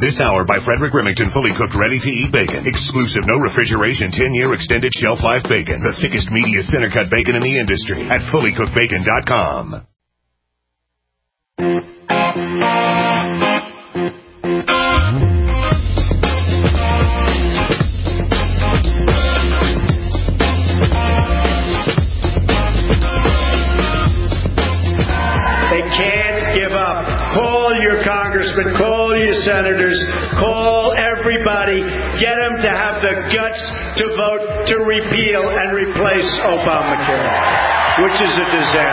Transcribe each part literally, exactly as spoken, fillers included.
This hour by Frederick Remington, fully cooked, ready-to-eat bacon. Exclusive, no refrigeration, ten-year extended shelf life bacon. The thickest, meatiest, center-cut bacon in the industry at fully cooked bacon dot com. Call your congressmen, call your senators, call everybody, get them to have the guts to vote to repeal and replace Obamacare, which is a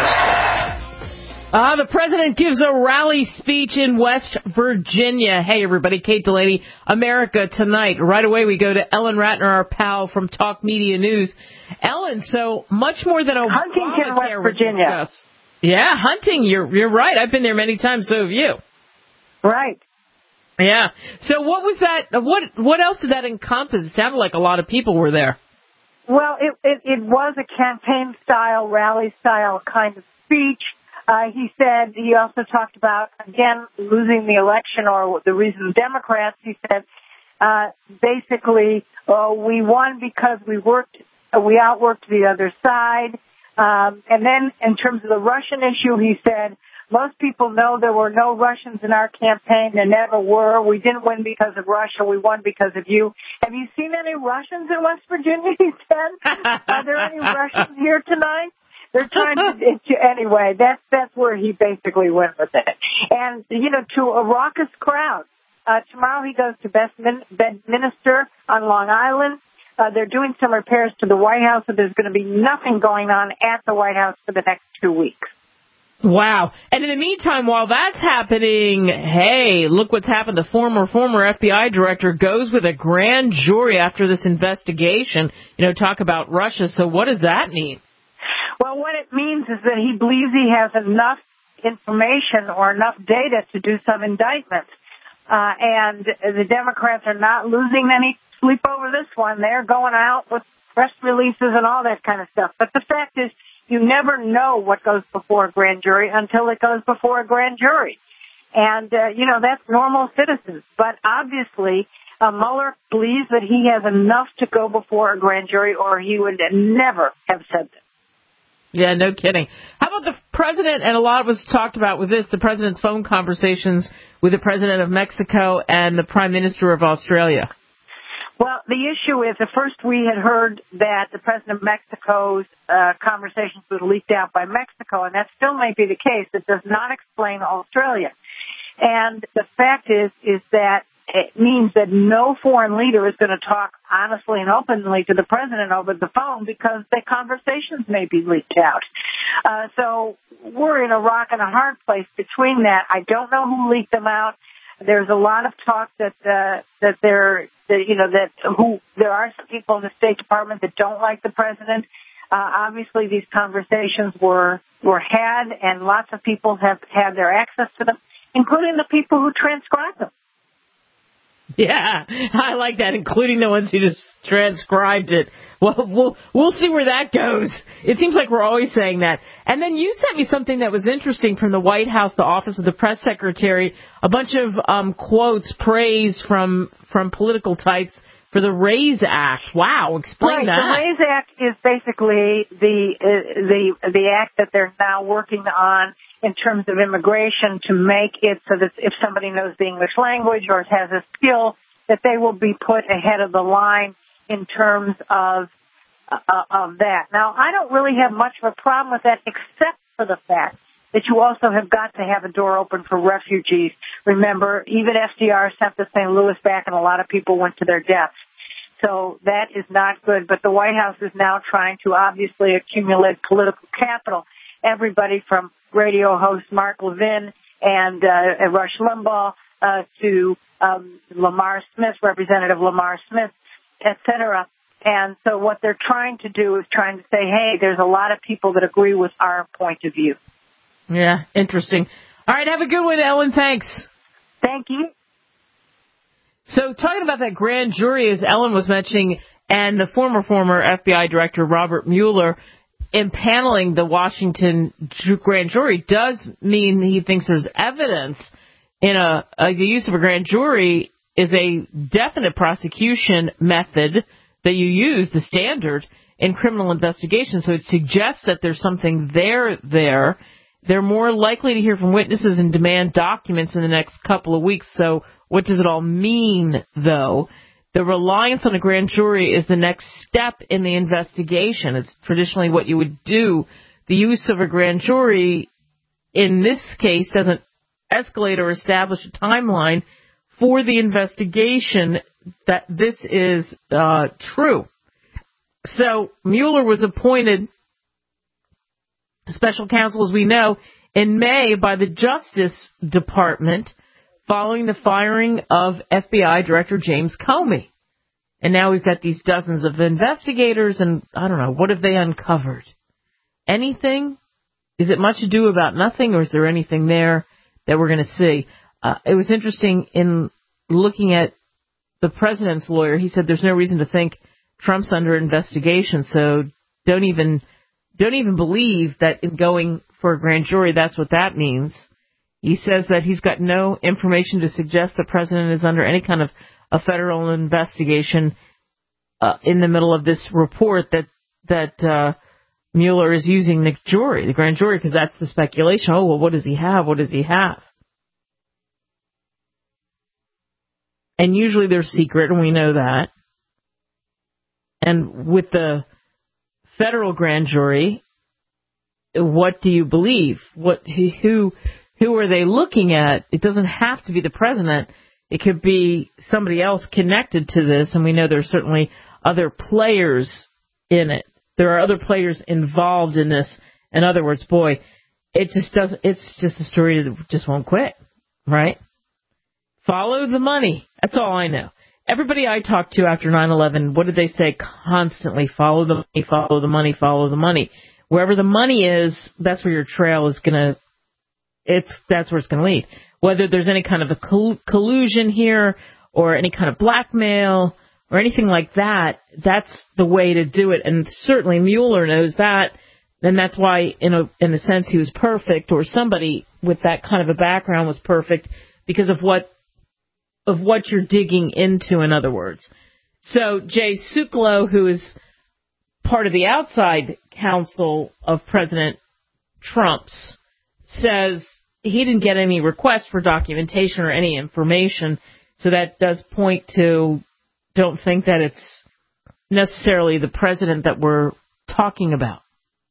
disaster. Uh, the president gives a rally speech in West Virginia. Hey, everybody, Kate Delaney, America Tonight. Right away, we go to Ellen Ratner, our pal from Talk Media News. Ellen, so much more than Obamacare Huntington, West Virginia. was discussed. Yeah, Hunting, you're you're right. I've been there many times, so have you. Right. Yeah. So what was that? What what else did that encompass? It sounded like a lot of people were there. Well, it it, it was a campaign-style, rally-style kind of speech. Uh, he said, he also talked about, again, losing the election or the reason Democrats, he said, uh, basically, oh, we won because we worked, we outworked the other side. Um, and then in terms of the Russian issue, he said, most people know there were no Russians in our campaign. There never were. We didn't win because of Russia. We won because of you. Have you seen any Russians in West Virginia, he said? Are there any Russians here tonight? They're trying to, anyway, that's, that's where he basically went with it. And, you know, to a raucous crowd. Uh, tomorrow he goes to Bedminster on Long Island. Uh, they're doing some repairs to the White House, so there's going to be nothing going on at the White House for the next two weeks. Wow. And in the meantime, while that's happening, hey, look what's happened. The former, former F B I director goes with a grand jury after this investigation. You know, talk about Russia. So what does that mean? Well, what it means is that he believes he has enough information or enough data to do some indictments. Uh, and the Democrats are not losing any sleep over this one. They're going out with press releases and all that kind of stuff. But the fact is, you never know what goes before a grand jury until it goes before a grand jury. And, uh, you know, that's normal citizens. But obviously, uh, Mueller believes that he has enough to go before a grand jury or he would never have said that. Yeah, no kidding. How about the president, and a lot of us talked about with this, the president's phone conversations with the president of Mexico and the prime minister of Australia? Well, the issue is, at first we had heard that the president of Mexico's uh, conversations was leaked out by Mexico, and that still may be the case. It does not explain Australia. And the fact is, is that it means that no foreign leader is going to talk honestly and openly to the president over the phone because the conversations may be leaked out. Uh, so we're in a rock and a hard place between that. I don't know who leaked them out. There's a lot of talk that uh, that there, that, you know, that who there are some people in the State Department that don't like the president. Uh, obviously, these conversations were were had, and lots of people have had their access to them, including the people who transcribed them. Yeah, I like that, including the ones who just transcribed it. Well, we'll we'll see where that goes. It seems like we're always saying that. And then you sent me something that was interesting from the White House, the Office of the Press Secretary, a bunch of um, quotes, praise from from political types for the RAISE Act. Wow, explain right, that. The RAISE Act is basically the uh, the the act that they're now working on in terms of immigration to make it so that if somebody knows the English language or has a skill, that they will be put ahead of the line in terms of uh, of that. Now, I don't really have much of a problem with that, except for the fact that you also have got to have a door open for refugees. Remember, even F D R sent the Saint Louis back, and a lot of people went to their deaths. So that is not good. But the White House is now trying to obviously accumulate political capital. Everybody from radio host Mark Levin and uh, Rush Limbaugh uh, to um, Lamar Smith, Representative Lamar Smith, et cetera. And so what they're trying to do is trying to say, hey, there's a lot of people that agree with our point of view. Yeah, interesting. All right, have a good one, Ellen. Thanks. Thank you. So talking about that grand jury, as Ellen was mentioning, and the former, former F B I Director Robert Mueller impaneling the Washington grand jury does mean he thinks there's evidence in a, a the use of a grand jury is a definite prosecution method that you use, the standard, in criminal investigation. So it suggests that there's something there there. They're more likely to hear from witnesses and demand documents in the next couple of weeks. So what does it all mean, though? The reliance on a grand jury is the next step in the investigation. It's traditionally what you would do. The use of a grand jury in this case doesn't escalate or establish a timeline for the investigation that this is uh, true. So Mueller was appointed special counsel, as we know, in May by the Justice Department following the firing of F B I Director James Comey. And now we've got these dozens of investigators, and I don't know, what have they uncovered? Anything? Is it much ado about nothing, or is there anything there that we're going to see? Uh, it was interesting in looking at the president's lawyer. He said there's no reason to think Trump's under investigation, so don't even don't even believe that in going for a grand jury, that's what that means. He says that he's got no information to suggest the president is under any kind of a federal investigation uh, in the middle of this report that that uh, Mueller is using the jury, the grand jury, because that's the speculation. Oh, well, what does he have? What does he have? And usually they're secret, and we know that. And with the federal grand jury, what do you believe? What who who are they looking at? It doesn't have to be the president. It could be somebody else connected to this, and we know there are certainly other players in it. There are other players involved in this. In other words, boy, it just doesn't. It's just a story that just won't quit, right? Follow the money. That's all I know. Everybody I talked to after nine eleven, what did they say constantly? Follow the money, follow the money, follow the money. Wherever the money is, that's where your trail is going to, it's, that's where it's going to lead. Whether there's any kind of a coll- collusion here or any kind of blackmail or anything like that, that's the way to do it. And certainly Mueller knows that. And that's why, in a, in a sense, he was perfect, or somebody with that kind of a background was perfect, because of what of what you're digging into, in other words. So Jay Sekulow, who is part of the outside counsel of President Trump's, says he didn't get any requests for documentation or any information. So that does point to, don't think that it's necessarily the president that we're talking about.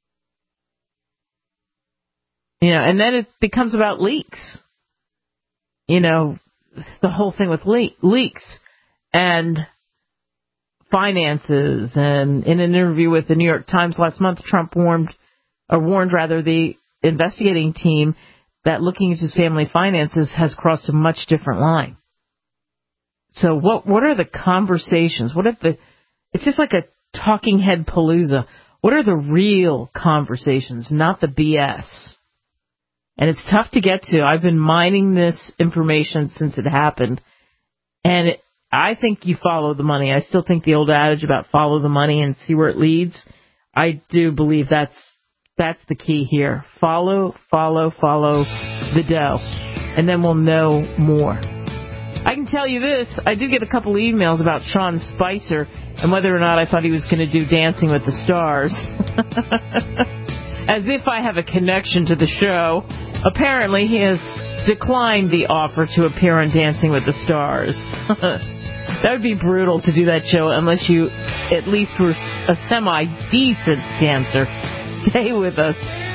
You know, and then it becomes about leaks. You know, the whole thing with le- leaks and finances. And in an interview with the New York Times last month, Trump warned, or warned rather, the investigating team that looking into his family finances has crossed a much different line. So what what are the conversations? What if the? It's just like a talking head palooza. What are the real conversations, not the B S? And it's tough to get to. I've been mining this information since it happened. And it, I think you follow the money. I still think the old adage about follow the money and see where it leads, I do believe that's that's the key here. Follow, follow, follow the dough. And then we'll know more. I can tell you this. I did get a couple emails about Sean Spicer and whether or not I thought he was going to do Dancing with the Stars. As if I have a connection to the show. Apparently, he has declined the offer to appear on Dancing with the Stars. That would be brutal to do that show unless you at least were a semi-decent dancer. Stay with us.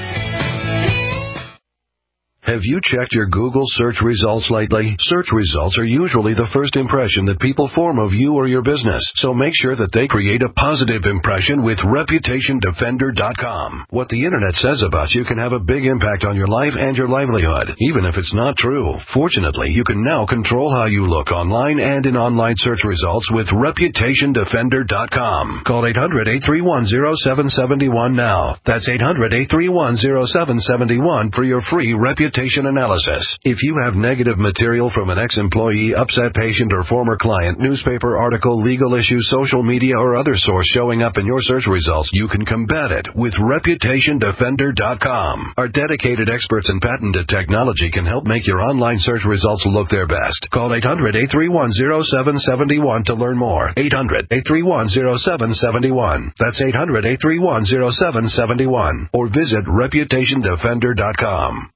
Have you checked your Google search results lately? Search results are usually the first impression that people form of you or your business, so make sure that they create a positive impression with reputation defender dot com. What the internet says about you can have a big impact on your life and your livelihood, even if it's not true. Fortunately, you can now control how you look online and in online search results with reputation defender dot com. Call eight hundred, eight three one, zero seven seven one now. That's eight hundred, eight three one, zero seven seven one for your free Reputation reputation analysis. If you have negative material from an ex-employee, upset patient, or former client, newspaper article, legal issue, social media, or other source showing up in your search results, you can combat it with reputation defender dot com. Our dedicated experts in patented technology can help make your online search results look their best. Call eight hundred, eight three one, zero seven seven one to learn more. eight hundred, eight three one, zero seven seven one. That's eight hundred, eight three one, zero seven seven one. Or visit reputation defender dot com.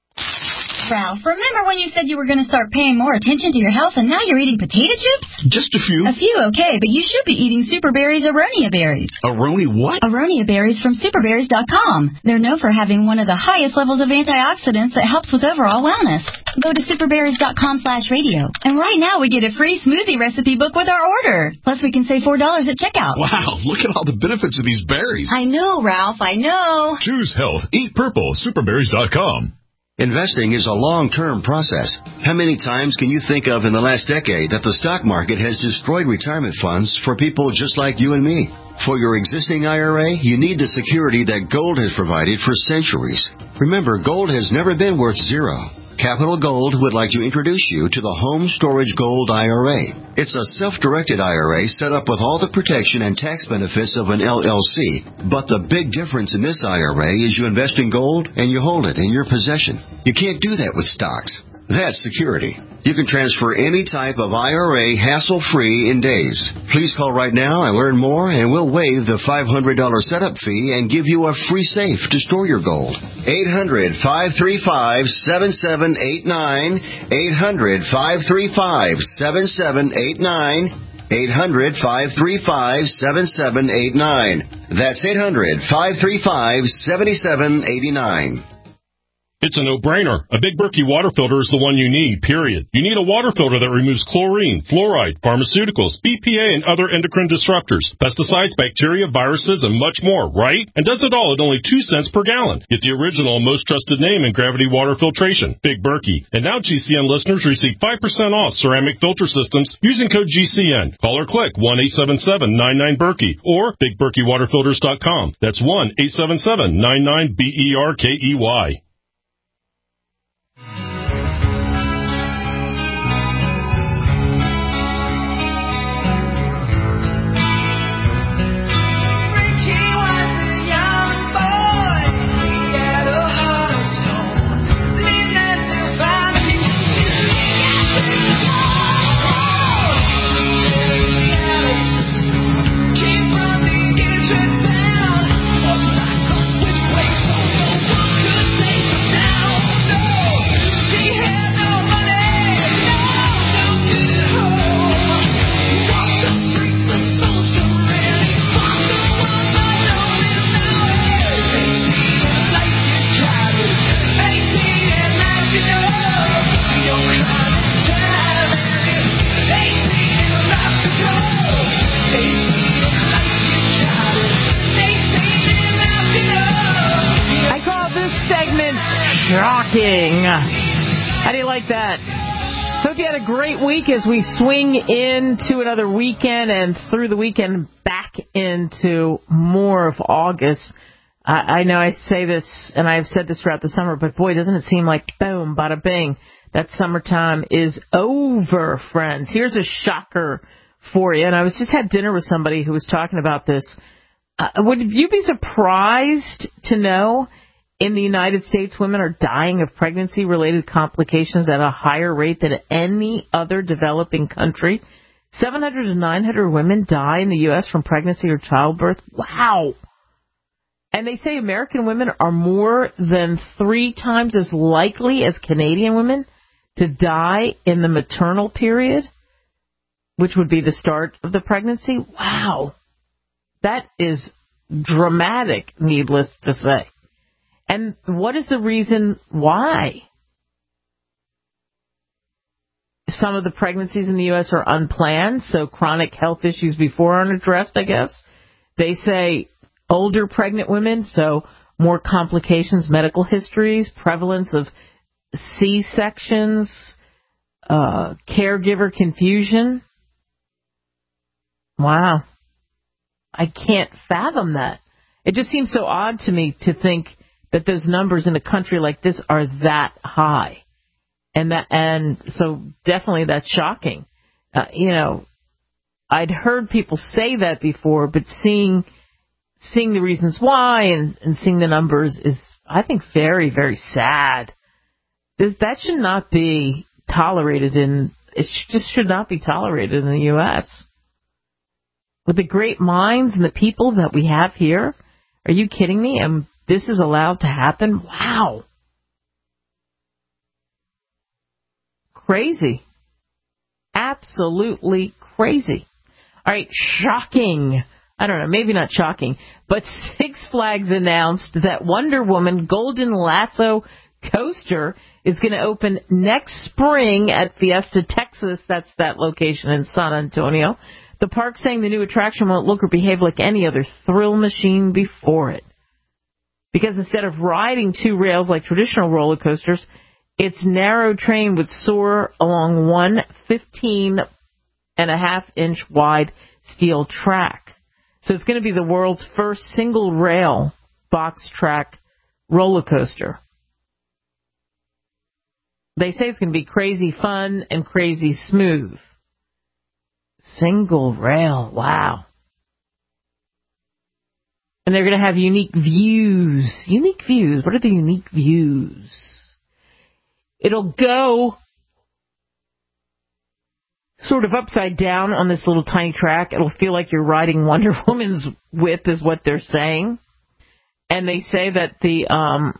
Ralph, remember when you said you were going to start paying more attention to your health and now you're eating potato chips? Just a few. A few, okay, but you should be eating Superberry's Aronia berries. Aroni what? Aronia berries from superberries dot com. They're known for having one of the highest levels of antioxidants that helps with overall wellness. Go to superberries dot com slash radio. And right now we get a free smoothie recipe book with our order. Plus we can save four dollars at checkout. Wow, look at all the benefits of these berries. I know, Ralph, I know. Choose health. Eat purple. superberries dot com. Investing is a long-term process. How many times can you think of in the last decade that the stock market has destroyed retirement funds for people just like you and me? For your existing I R A, you need the security that gold has provided for centuries. Remember, gold has never been worth zero. Capital Gold would like to introduce you to the Home Storage Gold I R A. It's a self-directed I R A set up with all the protection and tax benefits of an L L C. But the big difference in this I R A is you invest in gold and you hold it in your possession. You can't do that with stocks. That's security. You can transfer any type of I R A hassle-free in days. Please call right now and learn more, and we'll waive the five hundred dollars setup fee and give you a free safe to store your gold. eight hundred, five three five, seven seven eight nine. eight hundred, five three five, seven seven eight nine. eight hundred, five three five, seven seven eight nine. That's eight hundred, five three five, seven seven eight nine. It's a no-brainer. A Big Berkey water filter is the one you need, period. You need a water filter that removes chlorine, fluoride, pharmaceuticals, B P A, and other endocrine disruptors, pesticides, bacteria, viruses, and much more, right? And does it all at only two cents per gallon. Get the original, most trusted name in gravity water filtration, Big Berkey. And now G C N listeners receive five percent off ceramic filter systems using code G C N. Call or click one eight seven seven, nine nine, Berkey or big berkey water filters dot com. That's one eight seven seven, nine nine, B E R K E Y. Shocking. How do you like that? Hope you had a great week as we swing into another weekend and through the weekend back into more of August. I, I know I say this, and I've said this throughout the summer, but boy, doesn't it seem like boom, bada bing, that summertime is over, friends. Here's a shocker for you. And I was just had dinner with somebody who was talking about this. Uh, would you be surprised to know in the United States, women are dying of pregnancy-related complications at a higher rate than any other developing country? seven hundred to nine hundred women die in the U S from pregnancy or childbirth. Wow. And they say American women are more than three times as likely as Canadian women to die in the maternal period, which would be the start of the pregnancy. Wow. That is dramatic, needless to say. And what is the reason why? Some of the pregnancies in the U S are unplanned, so chronic health issues before aren't addressed, I guess. They say older pregnant women, so more complications, medical histories, prevalence of C-sections, uh, caregiver confusion. Wow. I can't fathom that. It just seems so odd to me to think that those numbers in a country like this are that high. And that, and so definitely that's shocking. Uh, you know, I'd heard people say that before, but seeing seeing the reasons why and, and seeing the numbers is, I think, very, very sad. This, that should not be tolerated in, it sh- just should not be tolerated in the U S With the great minds and the people that we have here, are you kidding me? And this is allowed to happen? Wow. Crazy. Absolutely crazy. All right, shocking. I don't know, maybe not shocking, but Six Flags announced that Wonder Woman Golden Lasso coaster is going to open next spring at Fiesta, Texas. That's that location in San Antonio. The park saying the new attraction won't look or behave like any other thrill machine before it. Because instead of riding two rails like traditional roller coasters, its narrow train would soar along one fifteen and a half inch wide steel track. So it's going to be the world's first single rail box track roller coaster. They say it's going to be crazy fun and crazy smooth. Single rail, wow. And they're going to have unique views. Unique views. What are the unique views? It'll go sort of upside down on this little tiny track. It'll feel like you're riding Wonder Woman's whip is what they're saying. And they say that the um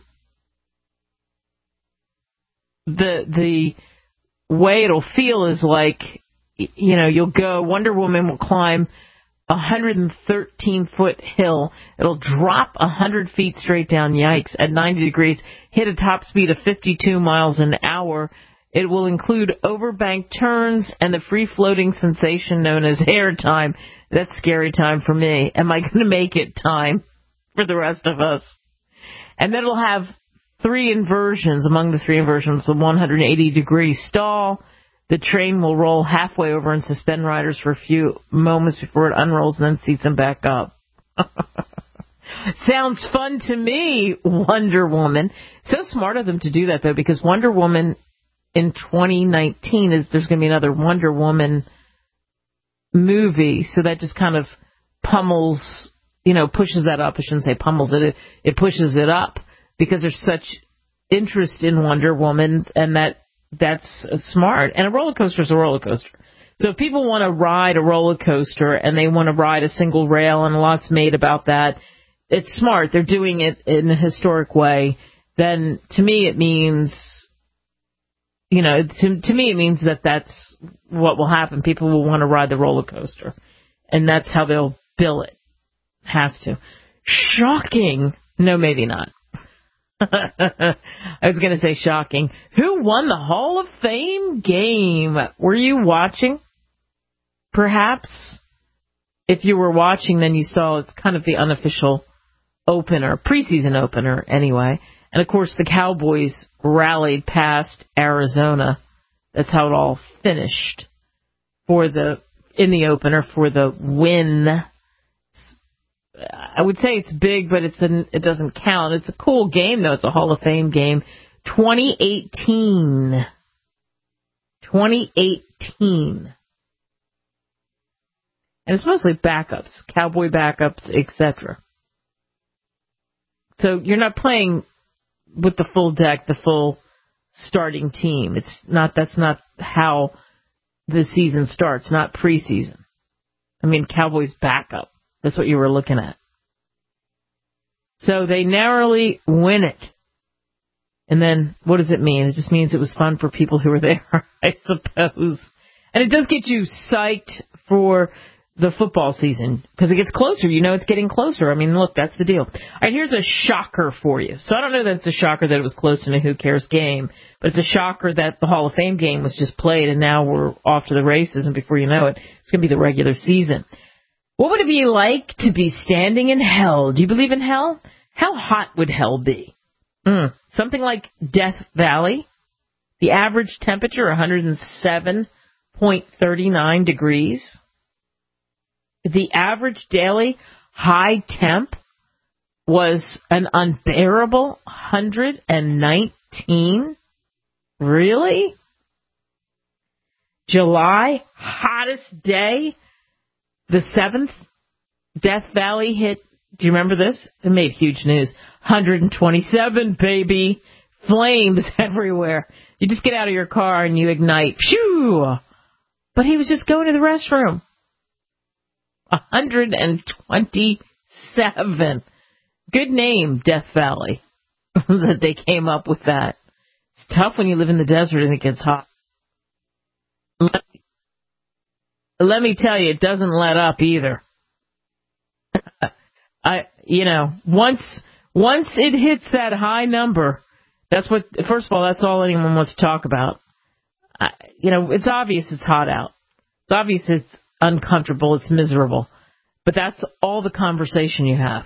the the way it'll feel is like, you know, you'll go, Wonder Woman will climb a one hundred thirteen foot hill. It'll drop one hundred feet straight down, yikes, at ninety degrees, hit a top speed of fifty-two miles an hour. It will include overbank turns and the free-floating sensation known as air time. That's scary time for me. Am I going to make it time for the rest of us? And then it'll have three inversions. Among the three inversions, the one hundred eighty degree stall. The train will roll halfway over and suspend riders for a few moments before it unrolls and then seats them back up. Sounds fun to me, Wonder Woman. So smart of them to do that, though, because Wonder Woman in twenty nineteen is there's going to be another Wonder Woman movie, so that just kind of pummels, you know, pushes that up. I shouldn't say pummels it, it, it pushes it up because there's such interest in Wonder Woman, and that that's smart. And a roller coaster is a roller coaster. So if people want to ride a roller coaster and they want to ride a single rail, and a lot's made about that, it's smart. They're doing it in a historic way. Then to me it means, you know, to, to me it means that that's what will happen. People will want to ride the roller coaster, and that's how they'll bill it. Has to. Shocking. No, maybe not. I was going to say shocking. Who won the Hall of Fame game? Were you watching? Perhaps. If you were watching, then you saw it's kind of the unofficial opener, preseason opener anyway. And, of course, the Cowboys rallied past Arizona. That's how it all finished for the in the opener for the win. I would say it's big, but it's an, it doesn't count. It's a cool game, though. It's a Hall of Fame game. twenty eighteen. twenty eighteen. And it's mostly backups, Cowboy backups, et cetera. So you're not playing with the full deck, the full starting team. It's not. That's not how the season starts, not preseason. I mean, Cowboys backup. That's what you were looking at. So they narrowly win it. And then what does it mean? It just means it was fun for people who were there, I suppose. And it does get you psyched for the football season because it gets closer. You know it's getting closer. I mean, look, that's the deal. All right, here's a shocker for you. So I don't know that it's a shocker that it was close to a Who Cares game, but it's a shocker that the Hall of Fame game was just played and now we're off to the races, and before you know it, it's going to be the regular season. What would it be like to be standing in hell? Do you believe in hell? How hot would hell be? Mm, something like Death Valley. The average temperature, one hundred seven point three nine degrees. The average daily high temp was an unbearable one hundred nineteen. Really? July, hottest day, the seventh, Death Valley hit. Do you remember this? It made huge news. one hundred twenty-seven, baby. Flames everywhere. You just get out of your car and you ignite. Phew! But he was just going to the restroom. one hundred twenty-seven. Good name, Death Valley, that they came up with that. It's tough when you live in the desert and it gets hot. Let me, let me tell you, it doesn't let up either. I, you know, once once it hits that high number, that's what. First of all, that's all anyone wants to talk about. I, you know, it's obvious it's hot out. It's obvious it's uncomfortable. It's miserable. But that's all the conversation you have.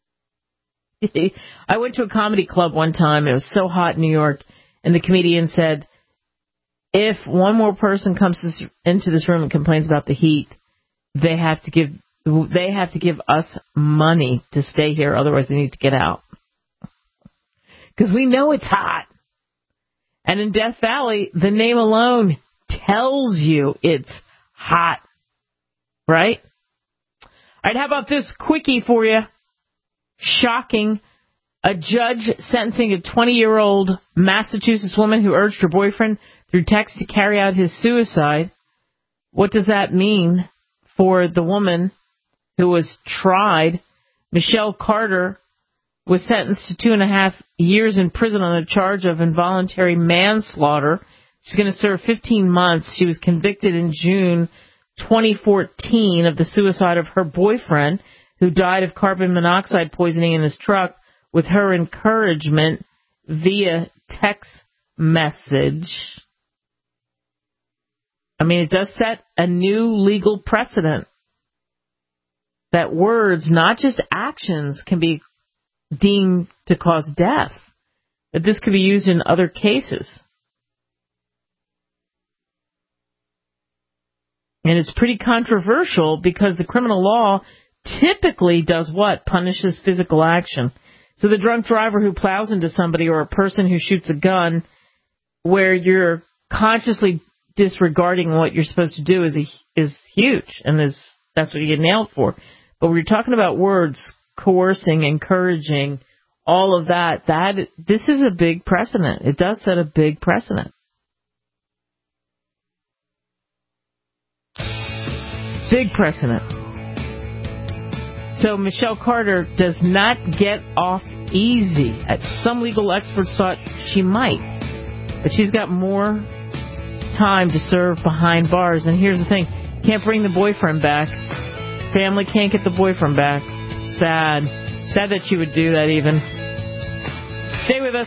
I went to a comedy club one time. It was so hot in New York, and the comedian said, if one more person comes into this room and complains about the heat, they have to give they have to give us money to stay here. Otherwise, they need to get out. Because we know it's hot. And in Death Valley, the name alone tells you it's hot. Right? All right, how about this quickie for you? Shocking. A judge sentencing a twenty-year-old Massachusetts woman who urged her boyfriend through text to carry out his suicide. What does that mean for the woman who was tried? Michelle Carter was sentenced to two and a half years in prison on a charge of involuntary manslaughter. She's going to serve fifteen months. She was convicted in June twenty fourteen of the suicide of her boyfriend, who died of carbon monoxide poisoning in his truck with her encouragement via text message. I mean, it does set a new legal precedent that words, not just actions, can be deemed to cause death. That this could be used in other cases. And it's pretty controversial because the criminal law typically does what? Punishes physical action. So the drunk driver who plows into somebody or a person who shoots a gun where you're consciously disregarding what you're supposed to do is a, is huge, and is that's what you get nailed for. But when you're talking about words, coercing, encouraging, all of that, that this is a big precedent. It does set a big precedent. Big precedent. So Michelle Carter does not get off easy. Some legal experts thought she might, but she's got more time to serve behind bars. And here's the thing, can't bring the boyfriend back. Family can't get the boyfriend back. Sad. Sad that she would do that even. Stay with us.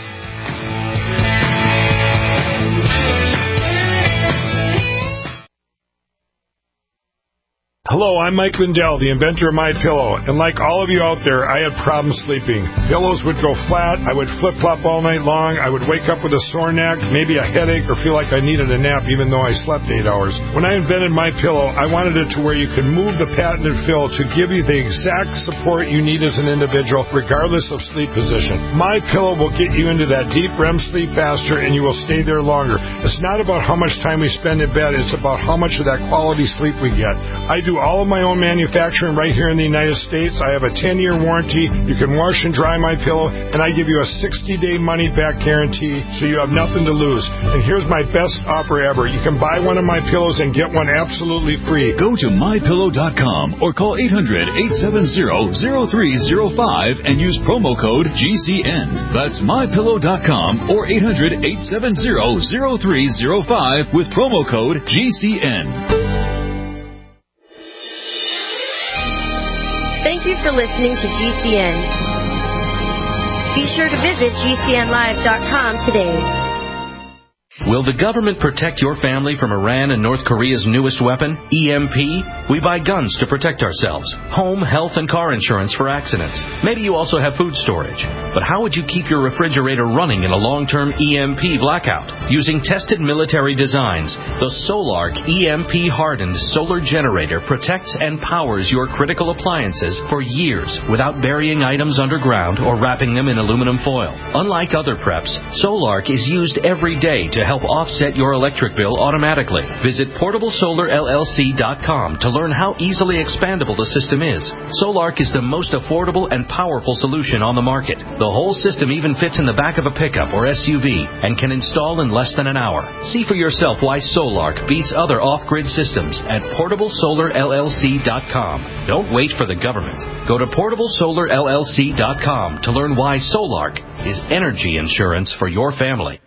Hello, I'm Mike Lindell, the inventor of MyPillow, and like all of you out there, I had problems sleeping. Pillows would go flat, I would flip-flop all night long, I would wake up with a sore neck, maybe a headache, or feel like I needed a nap even though I slept eight hours. When I invented MyPillow, I wanted it to where you could move the patented fill to give you the exact support you need as an individual, regardless of sleep position. MyPillow will get you into that deep R E M sleep faster, and you will stay there longer. It's not about how much time we spend in bed, it's about how much of that quality sleep we get. I do all of my own manufacturing right here in the United States. I have a ten-year warranty. You can wash and dry my pillow, and I give you a sixty-day money-back guarantee, so you have nothing to lose. And here's my best offer ever. You can buy one of my pillows and get one absolutely free. Go to my pillow dot com or call eight hundred, eight seven zero, zero three zero five and use promo code G C N. That's my pillow dot com or eight hundred, eight seven zero, zero three zero five with promo code G C N. Thank you for listening to G C N. Be sure to visit G C N live dot com today. Will the government protect your family from Iran and North Korea's newest weapon, E M P? We buy guns to protect ourselves, home, health, and car insurance for accidents. Maybe you also have food storage. But how would you keep your refrigerator running in a long-term E M P blackout? Using tested military designs, the Solark E M P-hardened solar generator protects and powers your critical appliances for years without burying items underground or wrapping them in aluminum foil. Unlike other preps, Solark is used every day to help offset your electric bill automatically. Visit portable solar L L C dot com to learn how easily expandable the system is. Solark is the most affordable and powerful solution on the market. The whole system even fits in the back of a pickup or S U V and can install in less than an hour. See for yourself why Solark beats other off-grid systems at portable solar L L C dot com. Don't wait for the government. Go to portable solar L L C dot com to learn why Solark is energy insurance for your family.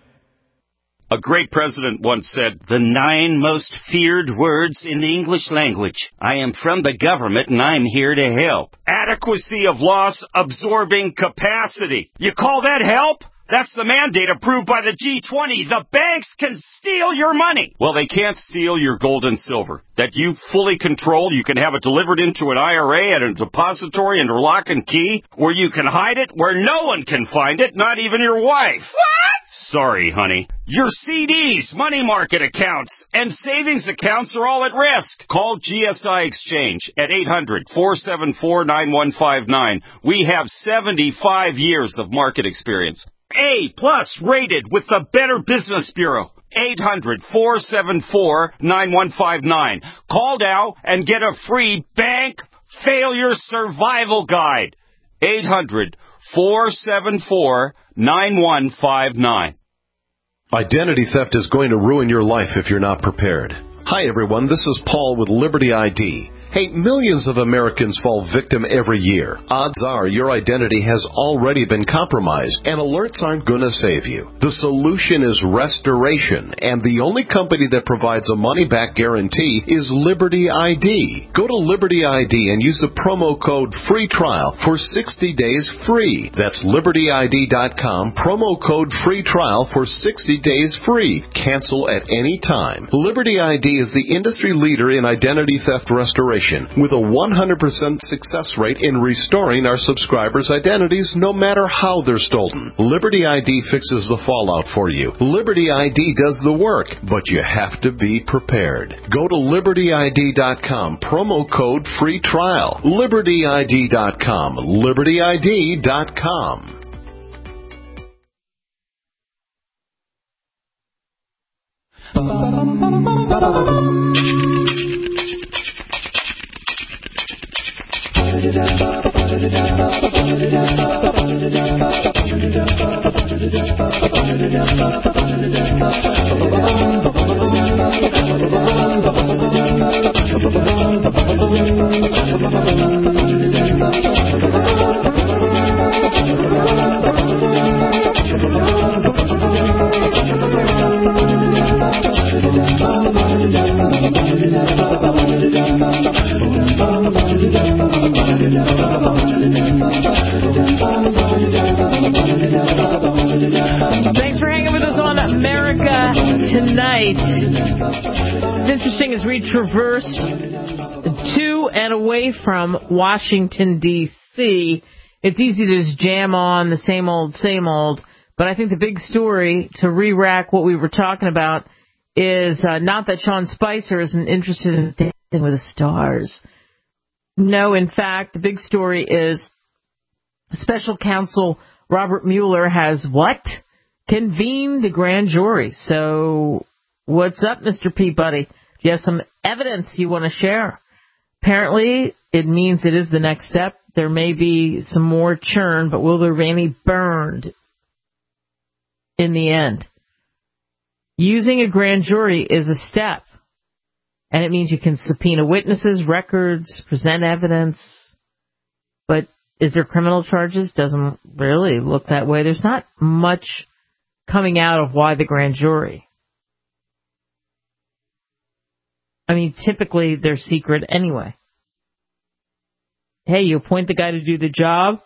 A great president once said, "The nine most feared words in the English language. I am from the government and I'm here to help. Adequacy of loss absorbing capacity. You call that help? That's the mandate approved by the G twenty. The banks can steal your money." Well, they can't steal your gold and silver. That you fully control. You can have it delivered into an I R A at a depository under lock and key, or you can hide it where no one can find it, not even your wife. What? Sorry, honey. Your C Ds, money market accounts, and savings accounts are all at risk. Call G S I Exchange at eight hundred, four seven four, nine one five nine. We have seventy-five years of market experience. A plus rated with the Better Business Bureau. eight hundred, four seven four, nine one five nine. Call now and get a free bank failure survival guide. eight hundred, four seven four, nine one five nine. Identity theft is going to ruin your life if you're not prepared. Hi everyone, this is Paul with Liberty I D. Hey, millions of Americans fall victim every year. Odds are your identity has already been compromised, and alerts aren't going to save you. The solution is restoration, and the only company that provides a money-back guarantee is Liberty I D. Go to Liberty I D and use the promo code FREE TRIAL for sixty days free. That's Liberty I D dot com, promo code FREE TRIAL for sixty days free. Cancel at any time. Liberty I D is the industry leader in identity theft restoration, with a one hundred percent success rate in restoring our subscribers' identities no matter how they're stolen. Liberty I D fixes the fallout for you. Liberty I D does the work, but you have to be prepared. Go to Liberty I D dot com, promo code FREE TRIAL. Liberty I D dot com. Liberty I D dot com. Thanks for hanging with us on America Tonight. It's interesting as we traverse to and away from Washington, D C It's easy to just jam on the same old, same old. But I think the big story to re-rack what we were talking about is uh, not that Sean Spicer isn't interested in Dancing with the Stars. No, in fact, the big story is Special Counsel Robert Mueller has what? Convened a grand jury. So what's up, Mister Peabody? Do you have some evidence you want to share? Apparently, it means it is the next step. There may be some more churn, but will there be any burned in the end? Using a grand jury is a step, and it means you can subpoena witnesses, records, present evidence. But is there criminal charges? Doesn't really look that way. There's not much coming out of why the grand jury. I mean, typically they're secret anyway. Hey, you appoint the guy to do the job.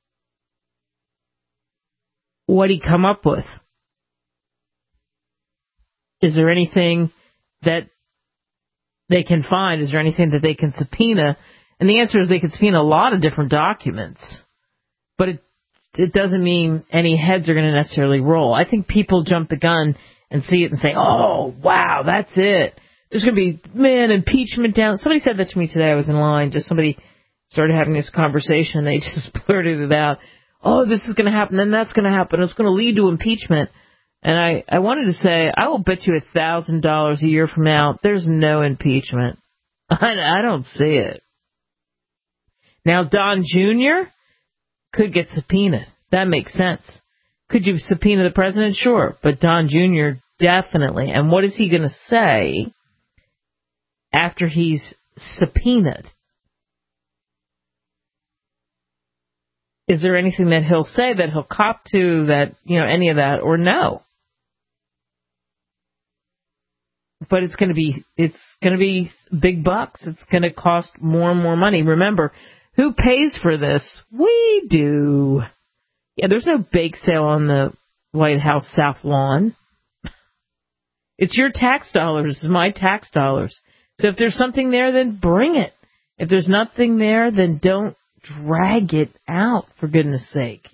What'd he come up with? Is there anything that they can find? Is there anything that they can subpoena? And the answer is they can subpoena a lot of different documents. But it it doesn't mean any heads are going to necessarily roll. I think people jump the gun and see it and say, oh, wow, that's it. There's going to be, man, impeachment down. Somebody said that to me today. I was in line. Just somebody started having this conversation, and they just blurted it out. Oh, this is going to happen, and that's going to happen. It's going to lead to impeachment. And I, I wanted to say, I will bet you a thousand dollars a year from now, there's no impeachment. I, I don't see it. Now, Don Junior could get subpoenaed. That makes sense. Could you subpoena the president? Sure. But Don Junior definitely. And what is he going to say after he's subpoenaed? Is there anything that he'll say that he'll cop to, that, you know, any of that, or no? But it's going to be, it's going to be big bucks. It's going to cost more and more money. Remember, who pays for this? We do. Yeah, there's no bake sale on the White House South Lawn. It's your tax dollars. It's my tax dollars. So if there's something there, then bring it. If there's nothing there, then don't drag it out, for goodness sake.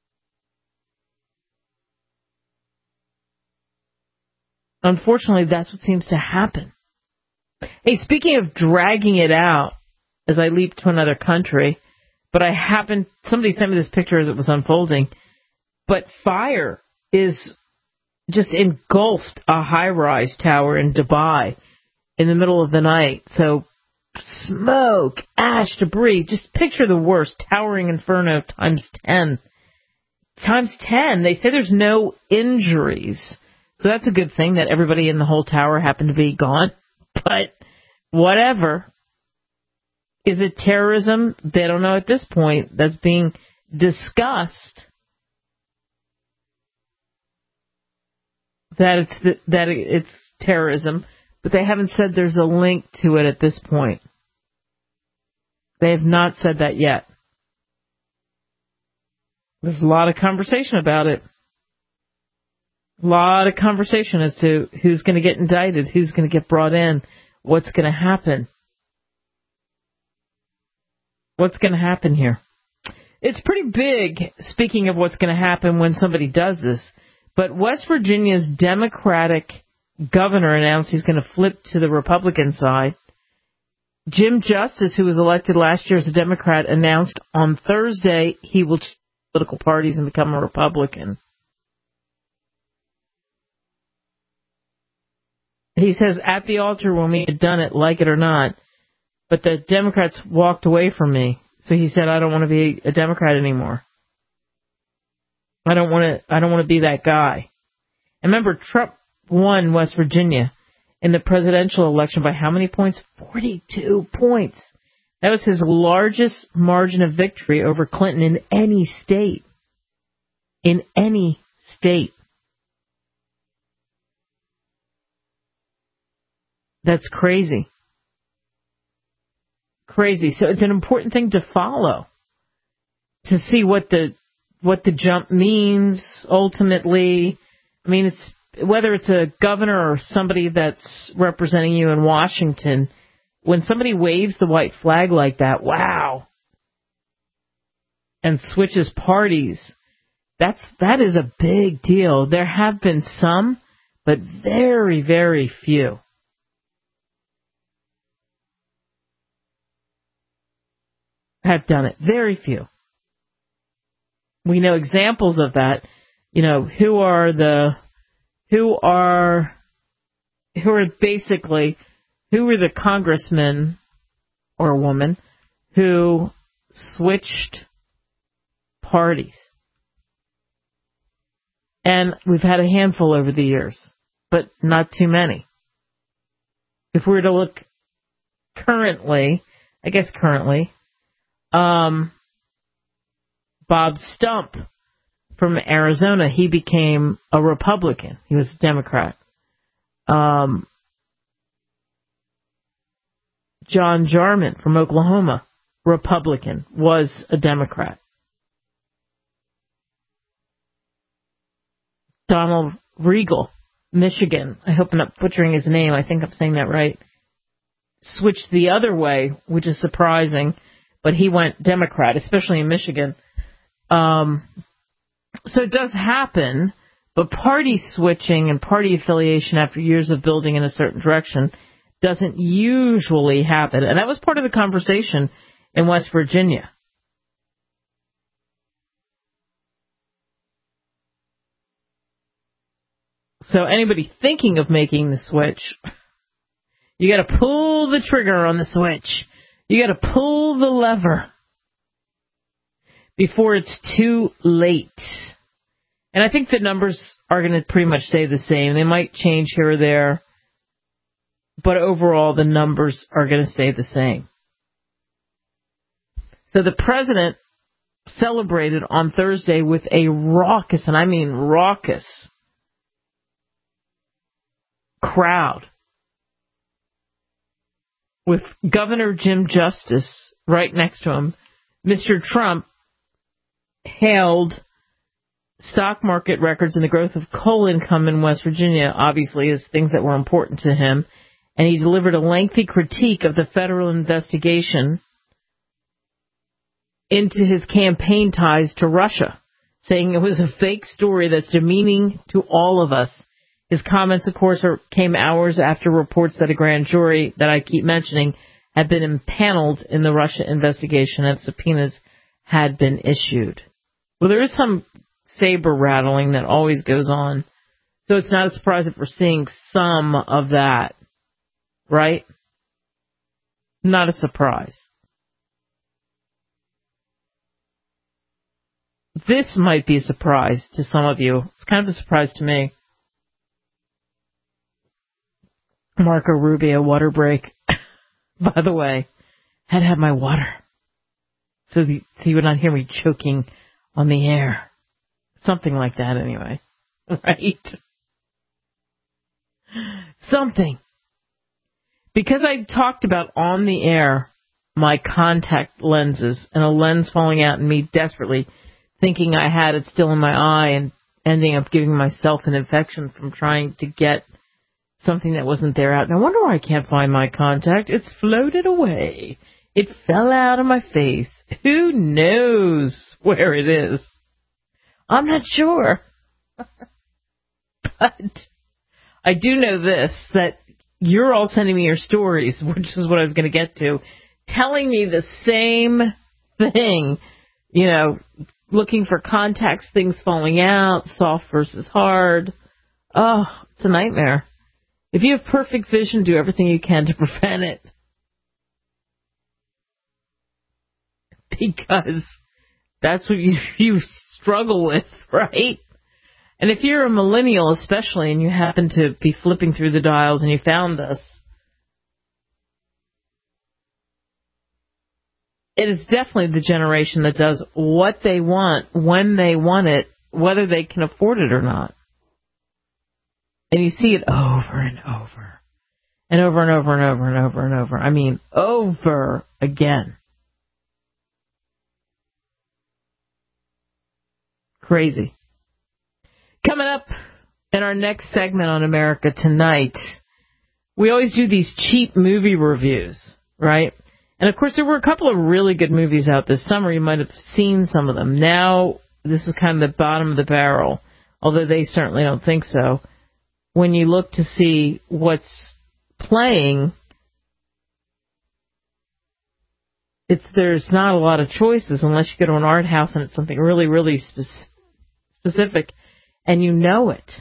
Unfortunately, that's what seems to happen. Hey, speaking of dragging it out, as I leap to another country, but I happened, somebody sent me this picture as it was unfolding, but fire is just engulfed a high-rise tower in Dubai in the middle of the night. So smoke, ash, debris, just picture the worst, towering inferno times ten. Times ten, they say there's no injuries. So that's a good thing that everybody in the whole tower happened to be gone. But whatever. Is it terrorism? They don't know at this point. That's being discussed. That it's the, that it's terrorism, but they haven't said there's a link to it at this point. They have not said that yet. There's a lot of conversation about it. A lot of conversation as to who's going to get indicted, who's going to get brought in, what's going to happen. What's going to happen here? It's pretty big, speaking of what's going to happen when somebody does this, but West Virginia's Democratic governor announced he's going to flip to the Republican side. Jim Justice, who was elected last year as a Democrat, announced on Thursday he will change political parties and become a Republican. He says, at the altar when we had done it, like it or not, but the Democrats walked away from me. So he said, I don't want to be a Democrat anymore. I don't want to, I don't want to be that guy. And remember, Trump won West Virginia in the presidential election by how many points? forty-two points. That was his largest margin of victory over Clinton in any state. In any state. That's crazy. Crazy. So it's an important thing to follow, to see what the what the jump means ultimately. I mean, it's whether it's a governor or somebody that's representing you in Washington. When somebody waves the white flag like that, wow, and switches parties, that's that is a big deal. There have been some, but very, very few. Have done it. Very few. We know examples of that. You know, who are the, who are, who are basically, who were the congressmen or woman who switched parties. And we've had a handful over the years, but not too many. If we were to look currently, I guess currently, Um, Bob Stump from Arizona, he became a Republican. He was a Democrat. Um, John Jarman from Oklahoma, Republican, was a Democrat. Donald Regal, Michigan, I hope I'm not butchering his name, I think I'm saying that right, switched the other way, which is surprising. But he went Democrat, especially in Michigan. Um, So it does happen, but party switching and party affiliation after years of building in a certain direction doesn't usually happen. And that was part of the conversation in West Virginia. So anybody thinking of making the switch, you got to pull the trigger on the switch. You got to pull the lever before it's too late. And I think the numbers are going to pretty much stay the same. They might change here or there, but overall the numbers are going to stay the same. So the president celebrated on Thursday with a raucous, and I mean raucous, crowd, with Governor Jim Justice right next to him. Mister Trump hailed stock market records and the growth of coal income in West Virginia, obviously, as things that were important to him. And he delivered a lengthy critique of the federal investigation into his campaign ties to Russia, saying it was a fake story that's demeaning to all of us. His comments, of course, are, came hours after reports that a grand jury that I keep mentioning had been impaneled in the Russia investigation and subpoenas had been issued. Well, there is some saber rattling that always goes on, so it's not a surprise if we're seeing some of that, right? Not a surprise. This might be a surprise to some of you. It's kind of a surprise to me. Marco Rubio, water break. By the way, had to have my water. So, the, so you would not hear me choking on the air. Something like that anyway. Right? Something. Because I talked about on the air my contact lenses and a lens falling out and me desperately thinking I had it still in my eye and ending up giving myself an infection from trying to get something that wasn't there out. And I wonder why I can't find my contact. It's floated away. It fell out of my face. Who knows where it is? I'm not sure. But I do know this, that you're all sending me your stories, which is what I was going to get to, telling me the same thing. You know, looking for contacts, things falling out, soft versus hard. Oh, it's a nightmare. If you have perfect vision, do everything you can to prevent it. Because that's what you, you struggle with, right? And if you're a millennial especially, and you happen to be flipping through the dials and you found us, it is definitely the generation that does what they want, when they want it, whether they can afford it or not. And you see it over and over, and over and over and over and over and over. I mean, over again. Crazy. Coming up in our next segment on America Tonight, we always do these cheap movie reviews, right? And, of course, there were a couple of really good movies out this summer. You might have seen some of them. Now, this is kind of the bottom of the barrel, although they certainly don't think so. When you look to see what's playing, it's there's not a lot of choices unless you go to an art house and it's something really, really spe- specific, and you know it.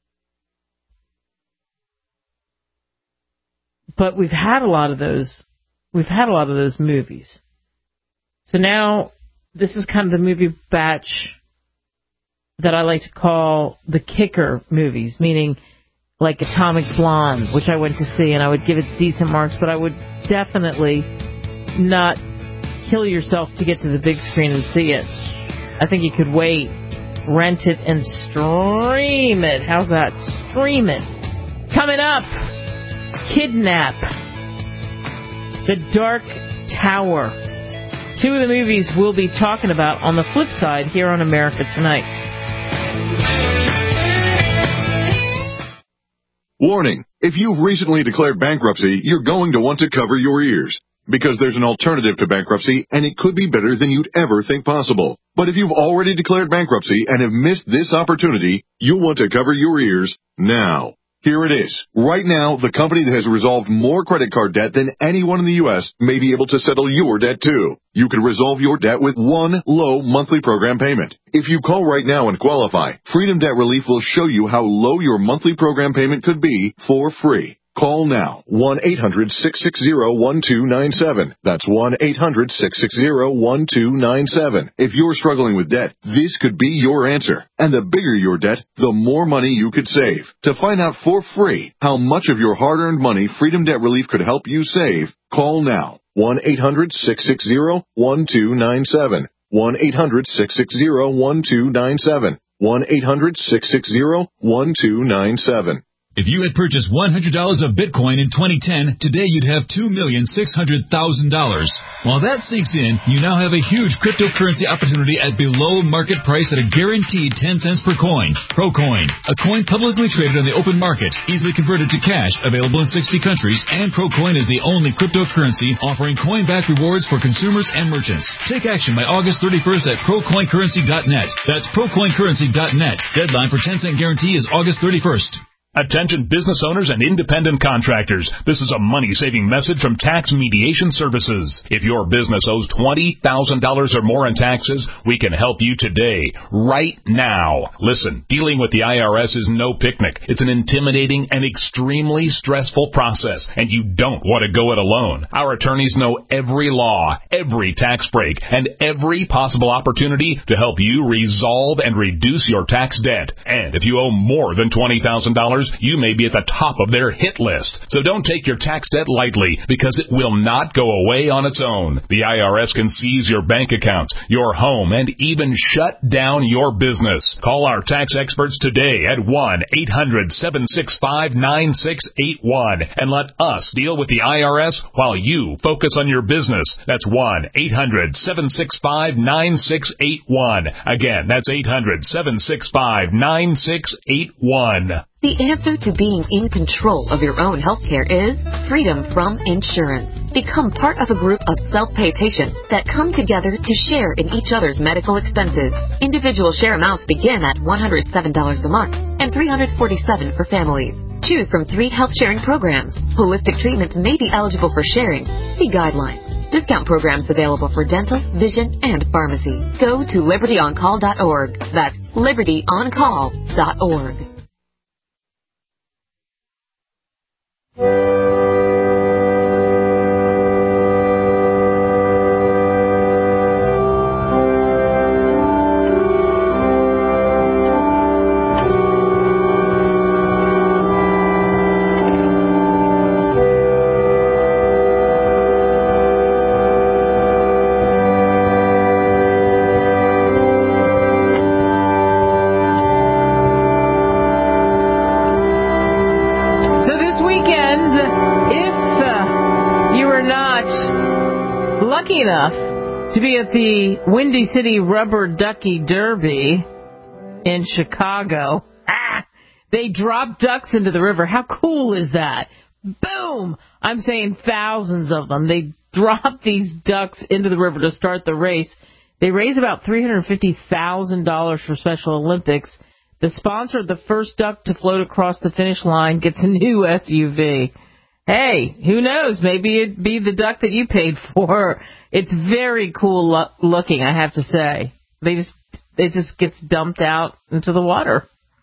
But we've had a lot of those. We've had a lot of those movies. So now this is kind of the movie batch that I like to call the kicker movies, meaning like Atomic Blonde, which I went to see, and I would give it decent marks, but I would definitely not kill yourself to get to the big screen and see it. I think you could wait, rent it, and stream it. How's that? Stream it. Coming up, Kidnap, The Dark Tower. Two of the movies we'll be talking about on the flip side here on America Tonight. Warning, if you've recently declared bankruptcy, you're going to want to cover your ears. because there's an alternative to bankruptcy, and it could be better than you'd ever think possible. But if you've already declared bankruptcy and have missed this opportunity, you'll want to cover your ears now. Here it is. Right now, the company that has resolved more credit card debt than anyone in the U S may be able to settle your debt too. You can resolve your debt with one low monthly program payment. If you call right now and qualify, Freedom Debt Relief will show you how low your monthly program payment could be for free. Call now, one eight hundred six six zero one two nine seven. That's one eight hundred six six zero one two nine seven. If you're struggling with debt, this could be your answer. And the bigger your debt, the more money you could save. To find out for free how much of your hard-earned money Freedom Debt Relief could help you save, call now, one eight hundred six six zero one two nine seven. one eight hundred six six zero one two nine seven. one eight hundred six six zero one two nine seven. If you had purchased one hundred dollars of Bitcoin in twenty ten, today you'd have two million six hundred thousand dollars. While that sinks in, you now have a huge cryptocurrency opportunity at below market price at a guaranteed ten cents per coin. ProCoin, a coin publicly traded on the open market, easily converted to cash, available in sixty countries, and ProCoin is the only cryptocurrency offering coin-back rewards for consumers and merchants. Take action by August thirty-first at pro coin currency dot net. That's pro coin currency dot net. Deadline for ten cent guarantee is August thirty-first. Attention business owners and independent contractors. This is a money-saving message from Tax Mediation Services. If your business owes twenty thousand dollars or more in taxes, we can help you today, right now. Listen, dealing with the I R S is no picnic. It's an intimidating and extremely stressful process, and you don't want to go it alone. Our attorneys know every law, every tax break, and every possible opportunity to help you resolve and reduce your tax debt. And if you owe more than twenty thousand dollars, you may be at the top of their hit list. So don't take your tax debt lightly, because it will not go away on its own. The I R S can seize your bank accounts, your home, and even shut down your business. Call our tax experts today at one eight hundred seven six five nine six eight one and let us deal with the I R S while you focus on your business. That's one eight hundred seven six five nine six eight one. Again, that's eight hundred seven six five nine six eight one. The answer to being in control of your own healthcare is freedom from insurance. Become part of a group of self-pay patients that come together to share in each other's medical expenses. Individual share amounts begin at one hundred seven dollars a month and three hundred forty-seven dollars for families. Choose from three health sharing programs. Holistic treatments may be eligible for sharing. See guidelines. Discount programs available for dental, vision, and pharmacy. Go to liberty on call dot org. That's liberty on call dot org. Enough to be at the Windy City Rubber Ducky Derby in Chicago. Ah, they drop ducks into the river. How cool is that? Boom! I'm saying thousands of them. They drop these ducks into the river to start the race. They raise about three hundred fifty thousand dollars for Special Olympics. The sponsor of the first duck to float across the finish line gets a new S U V. Hey, who knows? Maybe it'd be the duck that you paid for. It's very cool lo- looking, I have to say. They just it just gets dumped out into the water,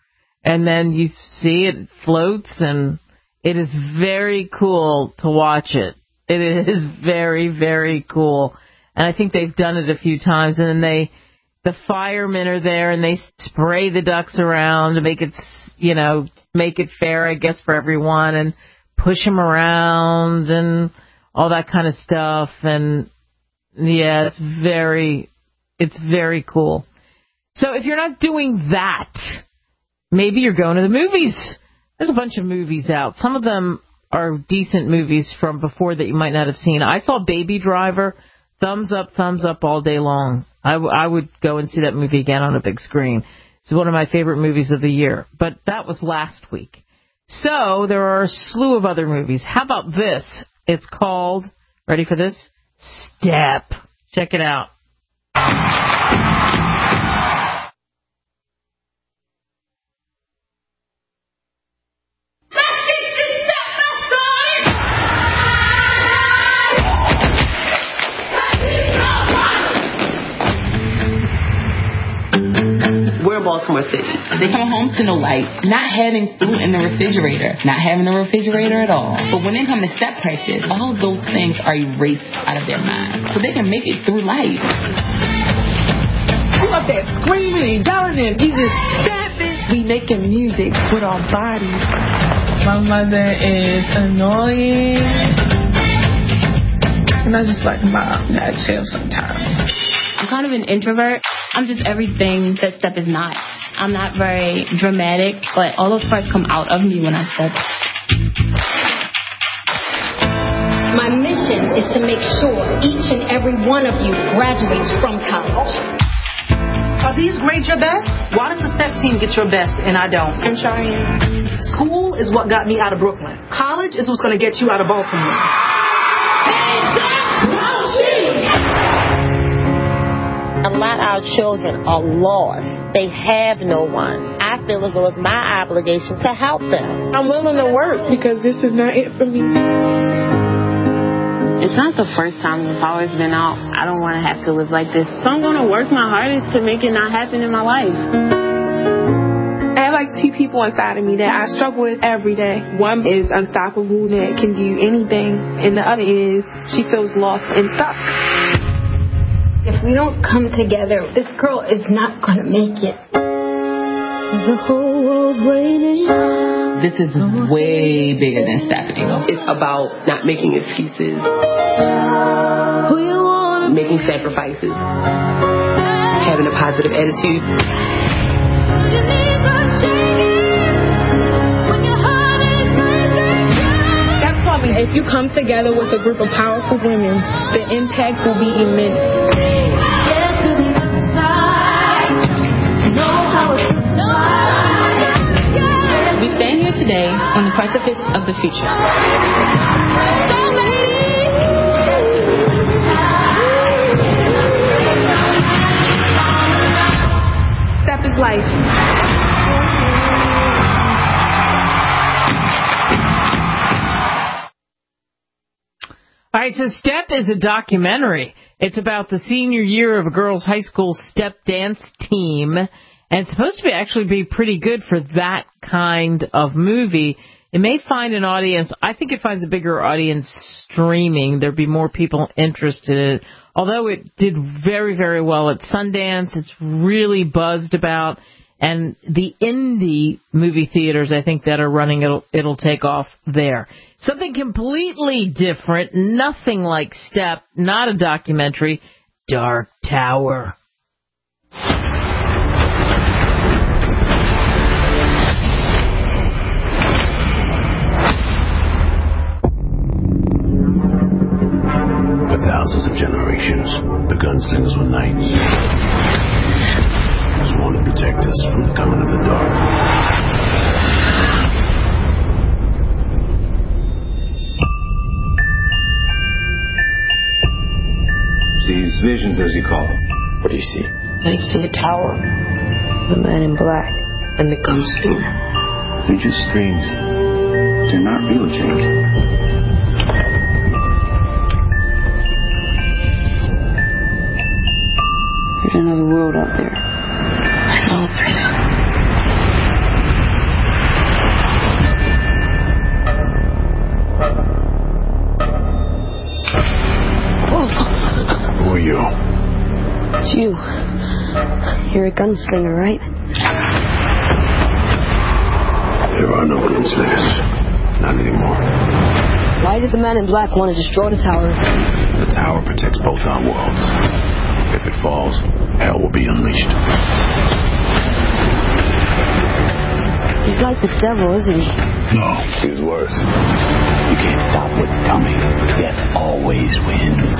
and then you see it floats, and it is very cool to watch it. It is very, very cool, and I think they've done it a few times. And then they, the firemen are there, and they spray the ducks around to make it, you know, make it fair, I guess, for everyone, and push them around and all that kind of stuff. And yeah, it's very, it's very cool. So if you're not doing that, maybe you're going to the movies. There's a bunch of movies out. Some of them are decent movies from before that you might not have seen. I saw Baby Driver. Thumbs up, thumbs up all day long. I, w- I would go and see that movie again on a big screen. It's one of my favorite movies of the year. But that was last week. So there are a slew of other movies. How about this? It's called Ready for this? Step. Check it out. We're Baltimore City. They come home to no light, not having food in the refrigerator, not having a refrigerator at all. But when they come to step practice, all of those things are erased out of their minds, so they can make it through life. We up there screaming and yelling and even stepping. We making music with our bodies. My mother is annoying, and I just like mom. I chill sometimes. I'm kind of an introvert. I'm just everything that Step is not. I'm not very dramatic, but all those parts come out of me when I step. My mission is to make sure each and every one of you graduates from college. Are these grades your best? Why does the Step team get your best and I don't? I'm trying. School is what got me out of Brooklyn. College is what's going to get you out of Baltimore. A lot of our children are lost. They have no one. I feel as though it's my obligation to help them. I'm willing to work because this is not it for me. It's not the first time it's always been out. I don't want to have to live like this. So I'm going to work my hardest to make it not happen in my life. I have like two people inside of me that I struggle with every day. One is unstoppable, that can do anything. And the other is she feels lost and stuck. If we don't come together, this girl is not going to make it. The whole world's waiting. This is way bigger than stepping. It's about not making excuses, making sacrifices, having a positive attitude. That's why we, if you come together with a group of powerful women, the impact will be immense. We stand here today on the precipice of the future. Step is life. All right, so Step is a documentary. It's about the senior year of a girls' high school step dance team. And it's supposed to be actually be pretty good for that kind of movie. It may find an audience. I think it finds a bigger audience streaming. There'd be more people interested in it. Although it did very, very well at Sundance, it's really buzzed about. And the indie movie theaters, I think, that are running, it'll, it'll take off there. Something completely different, nothing like Step, not a documentary, Dark Tower. For thousands of generations, the gunslingers were knights, sworn to protect us from the coming of the dark. These visions, as you call them. What do you see? I see a tower, the man in black, and the gunslinger. They're just dreams. They're not real, Jake. There's another world out there. I know there is. Whoa. Who are you? It's you. You're a gunslinger, right? There are no gunslingers. Not anymore. Why does the man in black want to destroy the tower? The tower protects both our worlds. If it falls, hell will be unleashed. He's like the devil, isn't he? No, he's worse. You can't stop what's coming. Death always wins.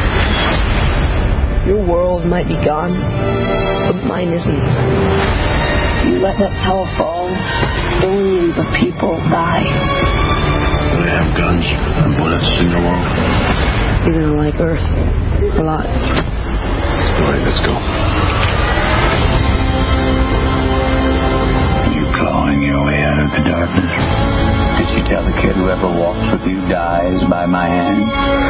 Your world might be gone, but mine isn't. You let that tower fall, billions of people die. Do they have guns and bullets in your world? You're going to like Earth a lot. All right, let's go. Are you clawing your way out of the darkness? Did you tell the kid whoever walks with you dies by my hand?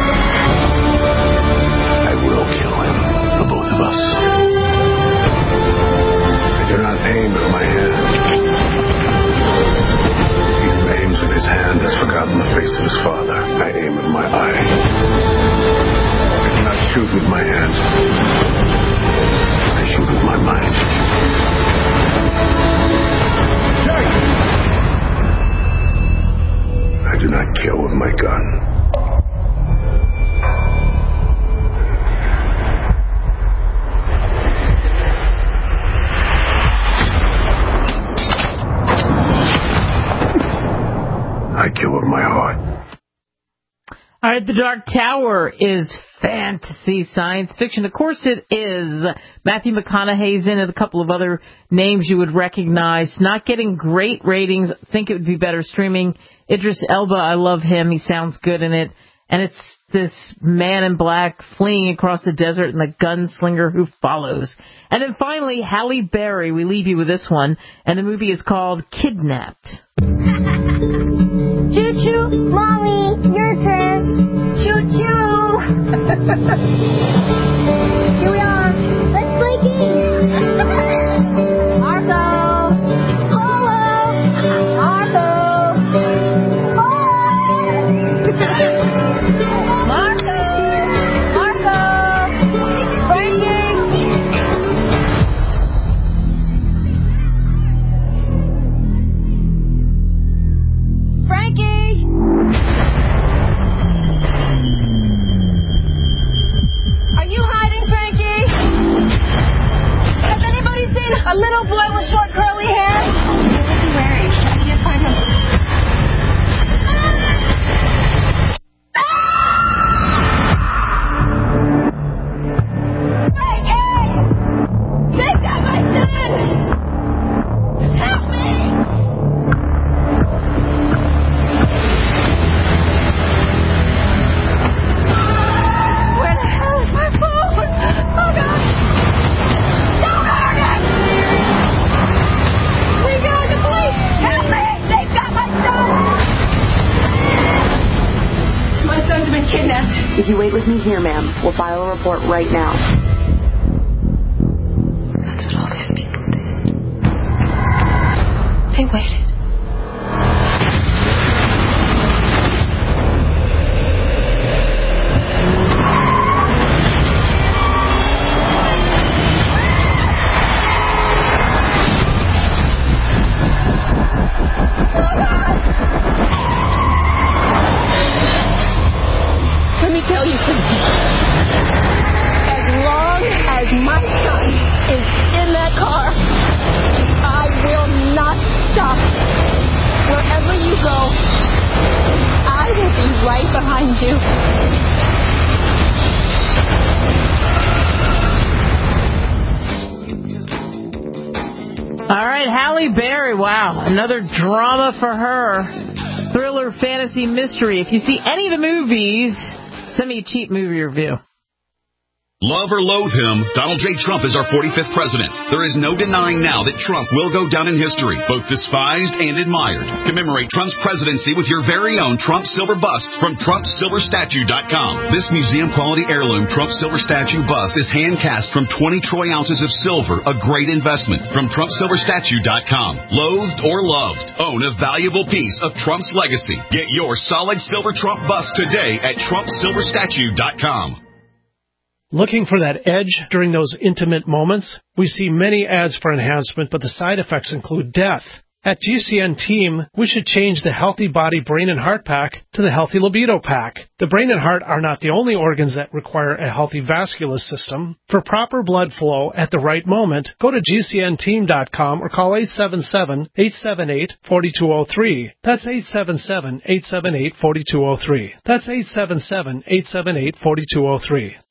I will kill him, the both of us. I do not aim with my hand. He who aims with his hand has forgotten the face of his father. I aim with my eye. I do not shoot with my hand. I shoot with my mind. I do not kill with my gun. I kill with my heart. All right, The Dark Tower is fantasy science fiction. Of course it is. Matthew McConaughey's in it, a couple of other names you would recognize. Not getting great ratings. Think it would be better streaming. Idris Elba, I love him. He sounds good in it. And it's this man in black fleeing across the desert and the gunslinger who follows. And then finally, Halle Berry. We leave you with this one. And the movie is called Kidnapped. Choo-choo, Mommy, your turn. Choo-choo. Here we are. Let's play games. Marco. Polo. Marco. Marco. Marco. Frankie. Frankie. Are you hiding, Frankie? Has anybody seen a little boy with short curly hair? What's he wearing? I can't find him. Frankie! They got my son! Help me! Where the hell is my phone? Oh, God. Don't hurt him! We got the police! Help me! They got my son! My son's been kidnapped. If you wait with me here, ma'am, we'll file a report right now. That's what all these people did. They waited. Let me tell you something. As long as my son is in that car, I will not stop. Wherever you go, I will be right behind you. All right, Halle Berry. Wow, another drama for her. Thriller, fantasy, mystery. If you see any of the movies, send me a cheap movie review. Love or loathe him, Donald J. Trump is our forty-fifth president. There is no denying now that Trump will go down in history, both despised and admired. Commemorate Trump's presidency with your very own Trump Silver Bust from Trump Silver Statue dot com. This museum-quality heirloom Trump Silver Statue Bust is hand-cast from twenty troy ounces of silver, a great investment. From Trump Silver Statue dot com. Loathed or loved, own a valuable piece of Trump's legacy. Get your solid silver Trump bust today at Trump Silver Statue dot com. Looking for that edge during those intimate moments? We see many ads for enhancement, but the side effects include death. At G C N Team, we should change the Healthy Body Brain and Heart Pack to the Healthy Libido Pack. The brain and heart are not the only organs that require a healthy vascular system. For proper blood flow at the right moment, go to G C N team dot com or call eight seven seven, eight seven eight, four two zero three. That's eight seven seven, eight seven eight, four two zero three. That's eight seven seven, eight seven eight, four two zero three.